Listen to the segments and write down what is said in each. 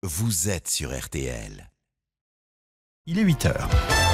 vous êtes sur RTL. Il est 8h.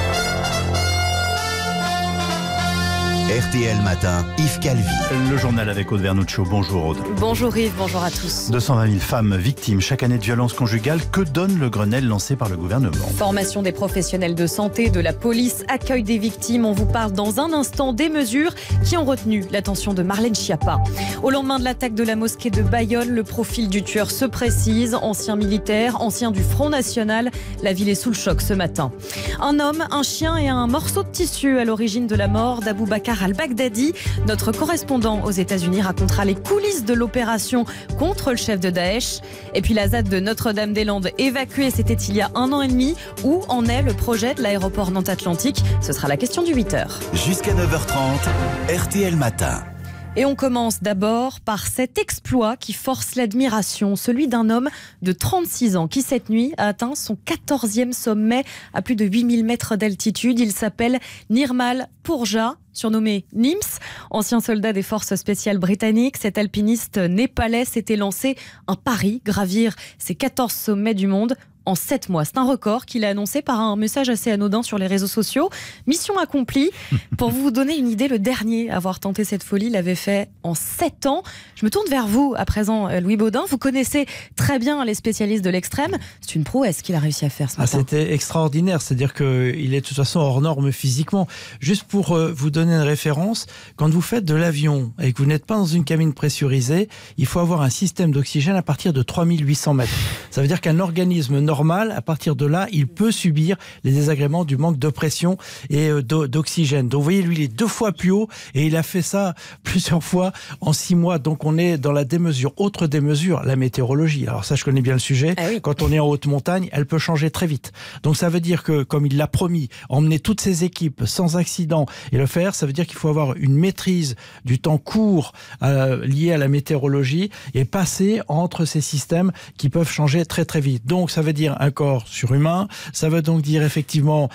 RTL Matin, Yves Calvi. Le journal avec Aude Vernuccio. Bonjour Aude. Bonjour Yves, bonjour à tous. 220 000 femmes victimes chaque année de violences conjugales. Que donne le Grenelle lancé par le gouvernement? Formation des professionnels de santé, de la police, accueil des victimes. On vous parle dans un instant des mesures qui ont retenu l'attention de Marlène Schiappa. Au lendemain de l'attaque de la mosquée de Bayonne, le profil du tueur se précise. Ancien militaire, ancien du Front National. La ville est sous le choc ce matin. Un homme, un chien et un morceau de tissu à l'origine de la mort d'Abou Bakar al-Baghdadi. Notre correspondant aux États-Unis racontera les coulisses de l'opération contre le chef de Daesh. Et puis la ZAD de Notre-Dame-des-Landes évacuée, c'était il y a 1 an et demi. Où en est le projet de l'aéroport Nantes-Atlantique? Ce sera la question du 8h. Jusqu'à 9h30, RTL Matin. Et on commence d'abord par cet exploit qui force l'admiration, celui d'un homme de 36 ans qui cette nuit a atteint son 14e sommet à plus de 8000 mètres d'altitude. Il s'appelle Nirmal Purja, surnommé Nims, ancien soldat des forces spéciales britanniques. Cet alpiniste népalais s'était lancé un pari, gravir ces 14 sommets du monde en 7 mois. C'est un record qu'il a annoncé par un message assez anodin sur les réseaux sociaux. Mission accomplie. Pour vous donner une idée, le dernier à avoir tenté cette folie l'avait fait en 7 ans. Je me tourne vers vous à présent, Louis Baudin. Vous connaissez très bien les spécialistes de l'extrême. C'est une prouesse qu'il a réussi à faire ce matin. C'était extraordinaire. C'est-à-dire qu'il est de toute façon hors norme physiquement. Juste pour vous donner une référence, quand vous faites de l'avion et que vous n'êtes pas dans une cabine pressurisée, il faut avoir un système d'oxygène à partir de 3800 mètres. Ça veut dire qu'un organisme normal, à partir de là, il peut subir les désagréments du manque de pression et d'oxygène. Donc vous voyez, lui, il est 2 fois plus haut et il a fait ça plusieurs fois en 6 mois. Donc on est dans la démesure. Autre démesure, la météorologie. Alors ça, je connais bien le sujet. Ah oui. Quand on est en haute montagne, elle peut changer très vite. Donc ça veut dire que, comme il l'a promis, emmener toutes ses équipes sans accident et le faire, ça veut dire qu'il faut avoir une maîtrise du temps court lié à la météorologie et passer entre ces systèmes qui peuvent changer très très vite. Donc ça veut dire un corps surhumain, ça veut donc dire effectivement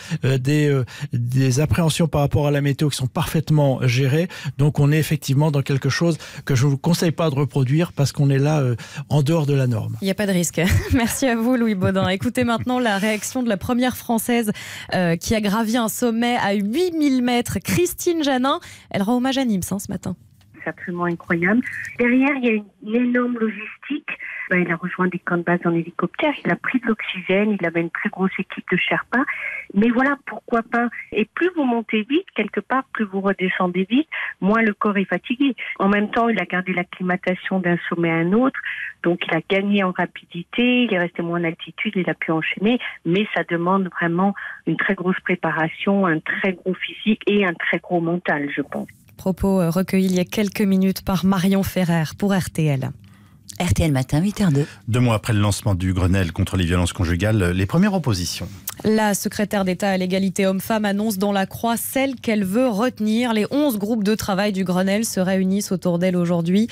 des appréhensions par rapport à la météo qui sont parfaitement gérées. Donc on est effectivement dans quelque chose que je ne vous conseille pas de reproduire parce qu'on est là en dehors de la norme. Il n'y a pas de risque. Merci à vous, Louis Baudin. Écoutez maintenant la réaction de la première Française qui a gravi un sommet à 8000 mètres, Christine Janin. Elle rend hommage à Nims ce matin. C'est absolument incroyable. Derrière, il y a une énorme logistique. Il a rejoint des camps de base en hélicoptère, il a pris de l'oxygène, il avait une très grosse équipe de Sherpas. Mais voilà, pourquoi pas. Et plus vous montez vite, quelque part, plus vous redescendez vite, moins le corps est fatigué. En même temps, il a gardé l'acclimatation d'un sommet à un autre, donc il a gagné en rapidité, il est resté moins en altitude, il a pu enchaîner, mais ça demande vraiment une très grosse préparation, un très gros physique et un très gros mental, je pense. Propos recueillis il y a quelques minutes par Marion Ferrer pour RTL. RTL Matin, 8h02. 2 mois après le lancement du Grenelle contre les violences conjugales, les premières oppositions. La secrétaire d'État à l'égalité homme-femme annonce dans la Croix celle qu'elle veut retenir. Les 11 groupes de travail du Grenelle se réunissent autour d'elle aujourd'hui.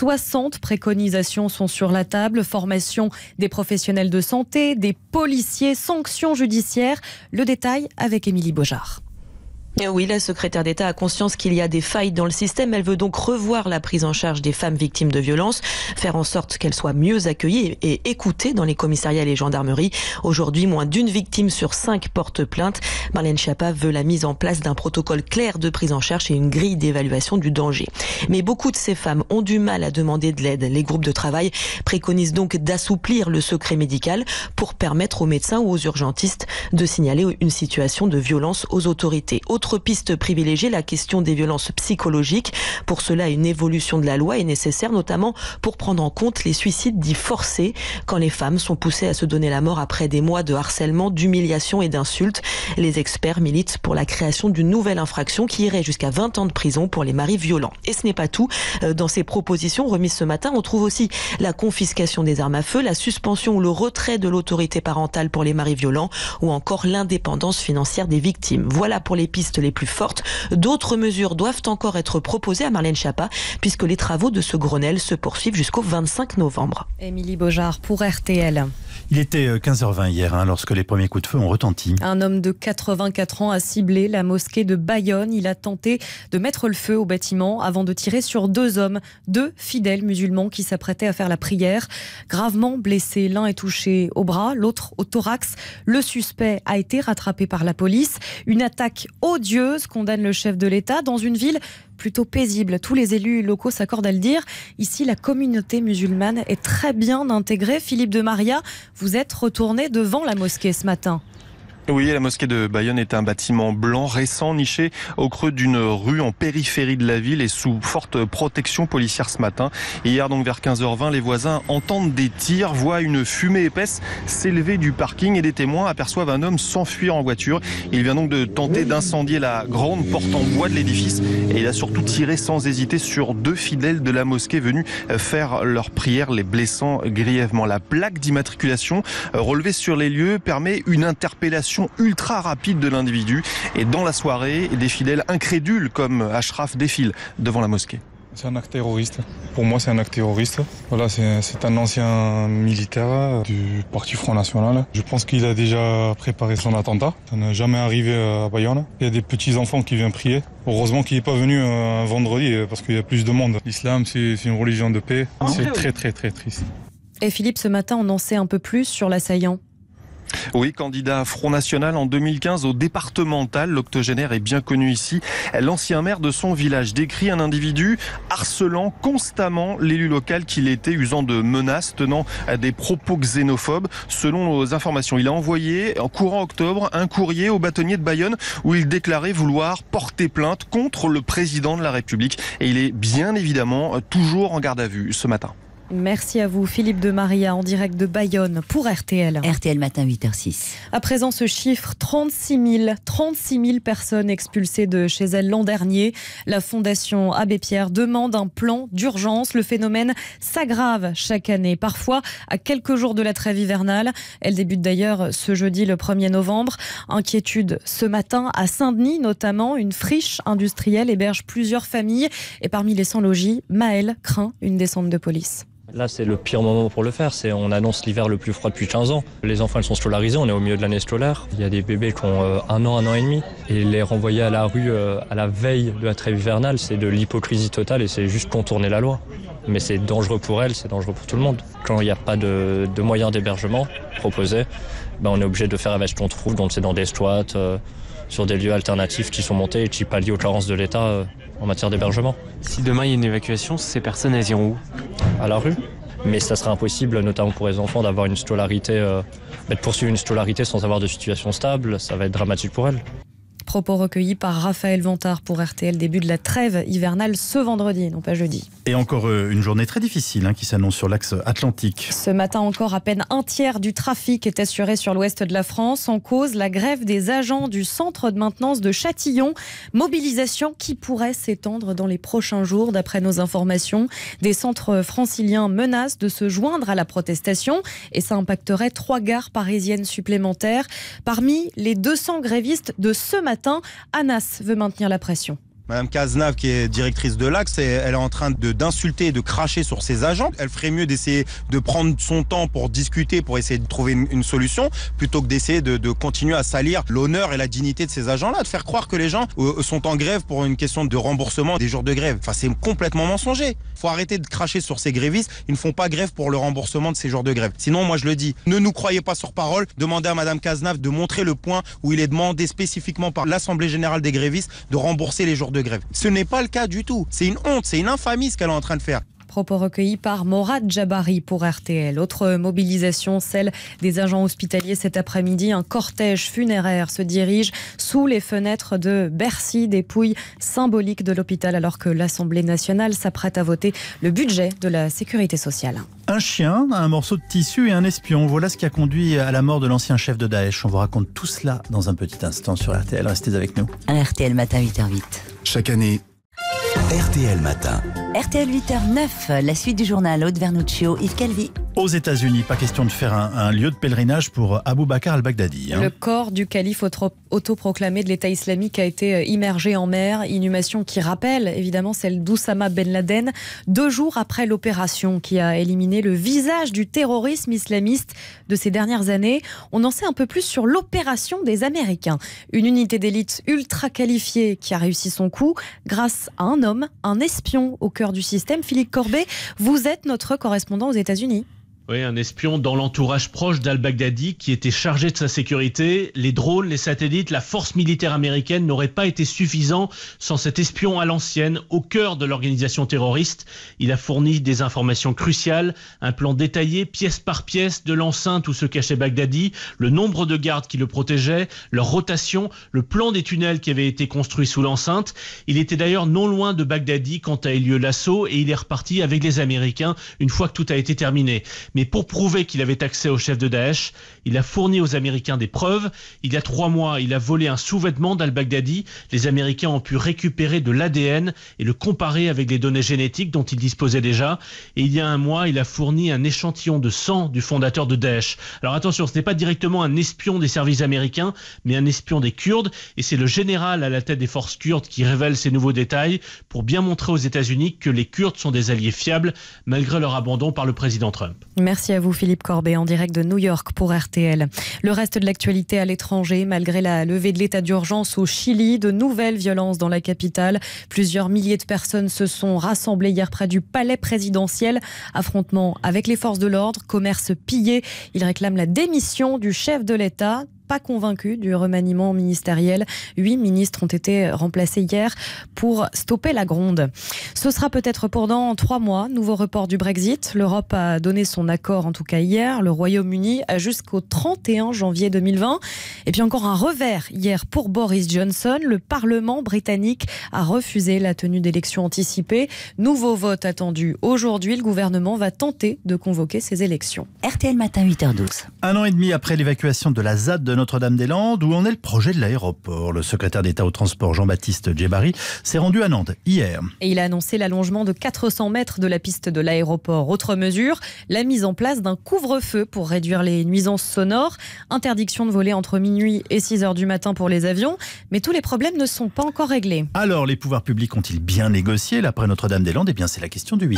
60 préconisations sont sur la table. Formation des professionnels de santé, des policiers, sanctions judiciaires. Le détail avec Émilie Beaujard. Oui, la secrétaire d'État a conscience qu'il y a des failles dans le système. Elle veut donc revoir la prise en charge des femmes victimes de violences, faire en sorte qu'elles soient mieux accueillies et écoutées dans les commissariats et les gendarmeries. Aujourd'hui, moins d'1 victime sur 5 porte plainte. Marlène Schiappa veut la mise en place d'un protocole clair de prise en charge et une grille d'évaluation du danger. Mais beaucoup de ces femmes ont du mal à demander de l'aide. Les groupes de travail préconisent donc d'assouplir le secret médical pour permettre aux médecins ou aux urgentistes de signaler une situation de violence aux autorités. Autre piste privilégiée, la question des violences psychologiques. Pour cela, une évolution de la loi est nécessaire, notamment pour prendre en compte les suicides dits forcés, quand les femmes sont poussées à se donner la mort après des mois de harcèlement, d'humiliation et d'insultes. Les experts militent pour la création d'une nouvelle infraction qui irait jusqu'à 20 ans de prison pour les maris violents. Et ce n'est pas tout. Dans ces propositions remises ce matin, on trouve aussi la confiscation des armes à feu, la suspension ou le retrait de l'autorité parentale pour les maris violents ou encore l'indépendance financière des victimes. Voilà pour les pistes les plus fortes. D'autres mesures doivent encore être proposées à Marlène Schiappa puisque les travaux de ce Grenelle se poursuivent jusqu'au 25 novembre. Émilie Beaujard pour RTL. Il était 15h20 hier lorsque les premiers coups de feu ont retenti. Un homme de 84 ans a ciblé la mosquée de Bayonne. Il a tenté de mettre le feu au bâtiment avant de tirer sur 2 hommes, 2 fidèles musulmans qui s'apprêtaient à faire la prière. Gravement blessés, l'un est touché au bras, l'autre au thorax. Le suspect a été rattrapé par la police. Une attaque odieuse, condamne le chef de l'État, dans une ville plutôt paisible. Tous les élus locaux s'accordent à le dire. Ici, la communauté musulmane est très bien intégrée. Philippe de Maria, vous êtes retourné devant la mosquée ce matin. Oui, la mosquée de Bayonne est un bâtiment blanc récent niché au creux d'une rue en périphérie de la ville et sous forte protection policière ce matin. Et hier, donc vers 15h20, les voisins entendent des tirs, voient une fumée épaisse s'élever du parking et des témoins aperçoivent un homme s'enfuir en voiture. Il vient donc de tenter d'incendier la grande porte en bois de l'édifice et il a surtout tiré sans hésiter sur 2 fidèles de la mosquée venus faire leur prière, les blessant grièvement. La plaque d'immatriculation relevée sur les lieux permet une interpellation ultra rapide de l'individu. Et dans la soirée, des fidèles incrédules comme Ashraf défilent devant la mosquée. C'est un acte terroriste. Pour moi, c'est un acte terroriste. Voilà, c'est un ancien militaire du Parti Front National. Je pense qu'il a déjà préparé son attentat. Ça n'est jamais arrivé à Bayonne. Il y a des petits-enfants qui viennent prier. Heureusement qu'il n'est pas venu un vendredi parce qu'il y a plus de monde. L'islam, c'est une religion de paix. C'est très, très, très triste. Et Philippe, ce matin, on en sait un peu plus sur l'assaillant. Oui, candidat Front National en 2015 au départemental, l'octogénaire est bien connu ici. L'ancien maire de son village décrit un individu harcelant constamment l'élu local qu'il était, usant de menaces, tenant des propos xénophobes. Selon nos informations, il a envoyé en courant octobre un courrier au bâtonnier de Bayonne où il déclarait vouloir porter plainte contre le président de la République. Et il est bien évidemment toujours en garde à vue ce matin. Merci à vous, Philippe de Maria, en direct de Bayonne pour RTL. RTL Matin, 8h06. À présent, ce chiffre, 36 000 personnes expulsées de chez elles l'an dernier. La Fondation Abbé Pierre demande un plan d'urgence. Le phénomène s'aggrave chaque année, parfois à quelques jours de la trêve hivernale. Elle débute d'ailleurs ce jeudi, le 1er novembre. Inquiétude ce matin à Saint-Denis, notamment. Une friche industrielle héberge plusieurs familles. Et parmi les sans-logis, Maël craint une descente de police. Là, c'est le pire moment pour le faire. On annonce l'hiver le plus froid depuis 15 ans. Les enfants, ils sont scolarisés. On est au milieu de l'année scolaire. Il y a des bébés qui ont 1 an et demi. Et les renvoyer à la rue à la veille de la trêve hivernale, c'est de l'hypocrisie totale et c'est juste contourner la loi. Mais c'est dangereux pour elles, c'est dangereux pour tout le monde. Quand il n'y a pas de moyens d'hébergement proposés, on est obligé de faire avec ce qu'on trouve. Donc c'est dans des squats, sur des lieux alternatifs qui sont montés et qui pallient aux carences de l'État en matière d'hébergement. Si demain il y a une évacuation, ces personnes, elles iront où ? À la rue. Mais ça sera impossible, notamment pour les enfants, d'avoir une scolarité, de poursuivre une scolarité sans avoir de situation stable. Ça va être dramatique pour elles. Propos recueillis par Raphaël Vantard pour RTL. Début de la trêve hivernale ce vendredi, non pas jeudi. Et encore une journée très difficile qui s'annonce sur l'axe atlantique. Ce matin encore, à peine un tiers du trafic est assuré sur l'ouest de la France. En cause, la grève des agents du centre de maintenance de Châtillon. Mobilisation qui pourrait s'étendre dans les prochains jours. D'après nos informations, des centres franciliens menacent de se joindre à la protestation. Et ça impacterait 3 gares parisiennes supplémentaires. Parmi les 200 grévistes de ce matin, Anas veut maintenir la pression. Madame Cazenave, qui est directrice de l'Axe, elle est en train d'insulter et de cracher sur ses agents. Elle ferait mieux d'essayer de prendre son temps pour discuter, pour essayer de trouver une solution, plutôt que d'essayer de continuer à salir l'honneur et la dignité de ces agents-là, de faire croire que les gens sont en grève pour une question de remboursement des jours de grève. Enfin, c'est complètement mensonger. Faut arrêter de cracher sur ces grévistes. Ils ne font pas grève pour le remboursement de ces jours de grève. Sinon, moi je le dis, ne nous croyez pas sur parole. Demandez à Madame Cazenave de montrer le point où il est demandé spécifiquement par l'Assemblée Générale des Grévistes de rembourser les jours de grève. Ce n'est pas le cas du tout. C'est une honte, c'est une infamie ce qu'elle est en train de faire. Propos recueillis par Morad Jabari pour RTL. Autre mobilisation, celle des agents hospitaliers cet après-midi. Un cortège funéraire se dirige sous les fenêtres de Bercy, dépouille symbolique de l'hôpital, alors que l'Assemblée nationale s'apprête à voter le budget de la sécurité sociale. Un chien, un morceau de tissu et un espion. Voilà ce qui a conduit à la mort de l'ancien chef de Daesh. On vous raconte tout cela dans un petit instant sur RTL. Restez avec nous. RTL Matin, 8h08. Chaque année, RTL Matin. RTL 8h09, la suite du journal Aude Vernuccio, Yves Calvi. Aux États-Unis, pas question de faire un lieu de pèlerinage pour Abou Bakr al-Baghdadi. Le corps du calife autoproclamé de l'État islamique a été immergé en mer. Inhumation qui rappelle évidemment celle d'Oussama Ben Laden, 2 jours après l'opération qui a éliminé le visage du terrorisme islamiste de ces dernières années. On en sait un peu plus sur l'opération des Américains. Une unité d'élite ultra qualifiée qui a réussi son coup grâce à un homme, un espion au cœur du système. Philippe Corbet, vous êtes notre correspondant aux États-Unis. Oui, un espion dans l'entourage proche d'al-Baghdadi qui était chargé de sa sécurité. Les drones, les satellites, la force militaire américaine n'auraient pas été suffisants sans cet espion à l'ancienne, au cœur de l'organisation terroriste. Il a fourni des informations cruciales, un plan détaillé, pièce par pièce, de l'enceinte où se cachait Baghdadi, le nombre de gardes qui le protégeaient, leur rotation, le plan des tunnels qui avaient été construits sous l'enceinte. Il était d'ailleurs non loin de Baghdadi quand a eu lieu l'assaut et il est reparti avec les Américains une fois que tout a été terminé. Mais pour prouver qu'il avait accès au chef de Daesh, il a fourni aux Américains des preuves. Il y a 3 mois, il a volé un sous-vêtement d'al-Baghdadi. Les Américains ont pu récupérer de l'ADN et le comparer avec les données génétiques dont ils disposaient déjà. Et il y a 1 mois, il a fourni un échantillon de sang du fondateur de Daesh. Alors attention, ce n'est pas directement un espion des services américains, mais un espion des Kurdes. Et c'est le général à la tête des forces kurdes qui révèle ces nouveaux détails pour bien montrer aux États-Unis que les Kurdes sont des alliés fiables malgré leur abandon par le président Trump. Merci à vous Philippe Corbet en direct de New York pour RTL. Le reste de l'actualité à l'étranger, malgré la levée de l'état d'urgence au Chili, de nouvelles violences dans la capitale. Plusieurs milliers de personnes se sont rassemblées hier près du palais présidentiel. Affrontements avec les forces de l'ordre, commerce pillé. Ils réclament la démission du chef de l'État. Pas convaincu du remaniement ministériel. 8 ministres ont été remplacés hier pour stopper la gronde. Ce sera peut-être pour dans 3 mois. Nouveau report du Brexit. L'Europe a donné son accord, en tout cas hier. Le Royaume-Uni a jusqu'au 31 janvier 2020. Et puis encore un revers hier pour Boris Johnson. Le Parlement britannique a refusé la tenue d'élections anticipées. Nouveau vote attendu aujourd'hui. Le gouvernement va tenter de convoquer ces élections. RTL Matin, 8h12. 1 an et demi après l'évacuation de la ZAD de Notre-Dame-des-Landes, où en est le projet de l'aéroport. Le secrétaire d'État au transport Jean-Baptiste Djebbari s'est rendu à Nantes hier. Et il a annoncé l'allongement de 400 mètres de la piste de l'aéroport. Autre mesure, la mise en place d'un couvre-feu pour réduire les nuisances sonores. Interdiction de voler entre minuit et 6 h du matin pour les avions. Mais tous les problèmes ne sont pas encore réglés. Alors, les pouvoirs publics ont-ils bien négocié l'après Notre-Dame-des-Landes ? Eh bien, c'est la question du 8h.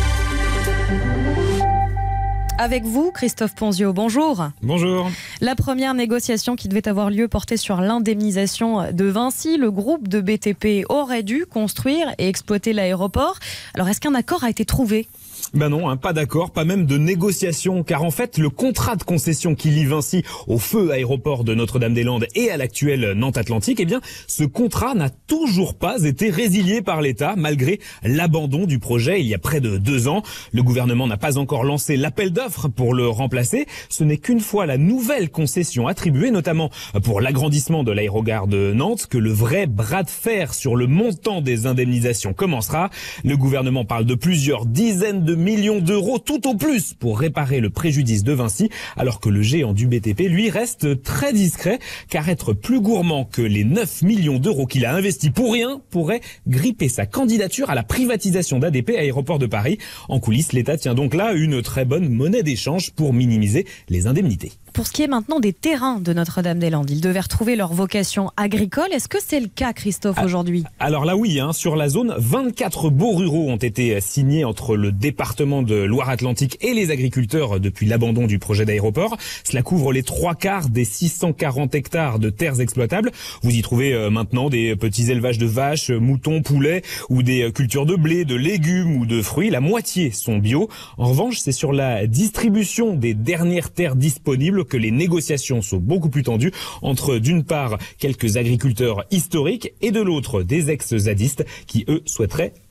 Avec vous, Christophe Ponzio, bonjour. Bonjour. La première négociation qui devait avoir lieu portait sur l'indemnisation de Vinci. Le groupe de BTP aurait dû construire et exploiter l'aéroport. Alors, est-ce qu'un accord a été trouvé ? Ben non, pas d'accord, pas même de négociation, car en fait, le contrat de concession qui lie Vinci au feu aéroport de Notre-Dame-des-Landes et à l'actuel Nantes Atlantique, eh bien, ce contrat n'a toujours pas été résilié par l'État, malgré l'abandon du projet il y a près de 2 ans. Le gouvernement n'a pas encore lancé l'appel d'offres pour le remplacer. Ce n'est qu'une fois la nouvelle concession attribuée, notamment pour l'agrandissement de l'aérogare de Nantes, que le vrai bras de fer sur le montant des indemnisations commencera. Le gouvernement parle de plusieurs dizaines de millions d'euros tout au plus pour réparer le préjudice de Vinci, alors que le géant du BTP, lui, reste très discret, car être plus gourmand que les 9 millions d'euros qu'il a investis pour rien pourrait gripper sa candidature à la privatisation d'ADP Aéroport de Paris. En coulisses, l'État tient donc là une très bonne monnaie d'échange pour minimiser les indemnités. Pour ce qui est maintenant des terrains de Notre-Dame-des-Landes, ils devaient retrouver leur vocation agricole. Est-ce que c'est le cas, Christophe, aujourd'hui ? Alors là, oui, sur la zone, 24 baux ruraux ont été signés entre le département de Loire-Atlantique et les agriculteurs depuis l'abandon du projet d'aéroport. Cela couvre les 3/4 des 640 hectares de terres exploitables. Vous y trouvez maintenant des petits élevages de vaches, moutons, poulets ou des cultures de blé, de légumes ou de fruits. La moitié sont bio. En revanche, c'est sur la distribution des dernières terres disponibles que les négociations sont beaucoup plus tendues entre, d'une part, quelques agriculteurs historiques et de l'autre, des ex-zadistes qui, eux, souhaiteraient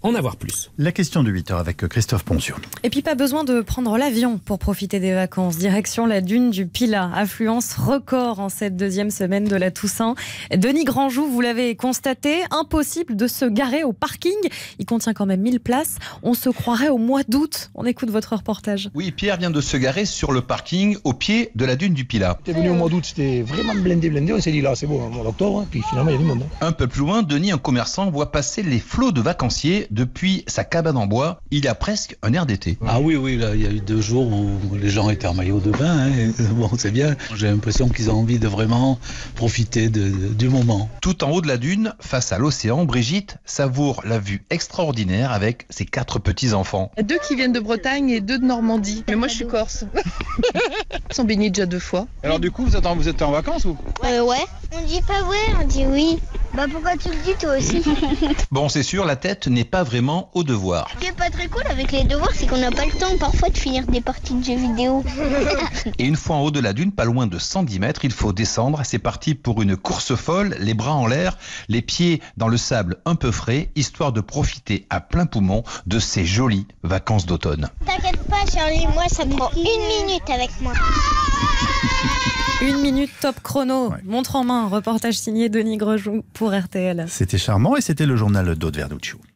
en avoir plus. La question de 8h avec Christophe Poncio. Et puis pas besoin de prendre l'avion pour profiter des vacances. Direction la dune du Pilat. Affluence record en cette deuxième semaine de la Toussaint. Denis Grandjou, vous l'avez constaté, impossible de se garer au parking. Il contient quand même 1000 places. On se croirait au mois d'août. On écoute votre reportage. Oui, Pierre vient de se garer sur le parking au pied de la dune du Pilat. T'es venu au mois d'août, c'était vraiment blindé. On s'est dit là, c'est bon, en octobre, puis finalement il y a du monde. Un peu plus loin, Denis, un commerçant, voit passer les flots de vacanciers depuis sa cabane en bois. Il a presque un air d'été. Ah oui, là, il y a eu 2 jours où les gens étaient en maillot de bain. Bon, c'est bien. J'ai l'impression qu'ils ont envie de vraiment profiter du moment. Tout en haut de la dune, face à l'océan, Brigitte savoure la vue extraordinaire avec ses 4 petits-enfants. 2 qui viennent de Bretagne et 2 de Normandie. Mais moi, je suis corse. Ils sont baignés déjà 2 fois. Alors du coup, vous êtes en vacances ou Ouais. On dit pas vrai, on dit oui. Bah pourquoi tu le dis toi aussi? Bon, c'est sûr, la tête n'est pas vraiment au devoir. Ce qui est pas très cool avec les devoirs, c'est qu'on n'a pas le temps parfois de finir des parties de jeux vidéo. Et une fois en haut de la dune, pas loin de 110 mètres, il faut descendre. C'est parti pour une course folle, les bras en l'air, les pieds dans le sable un peu frais, histoire de profiter à plein poumon de ces jolies vacances d'automne. T'inquiète pas Charlie, moi ça prend 1 minute avec moi. 1 minute top chrono, montre en main, reportage signé Denis Grandjou pour RTL. C'était charmant et c'était le journal d'Aude Vernuccio.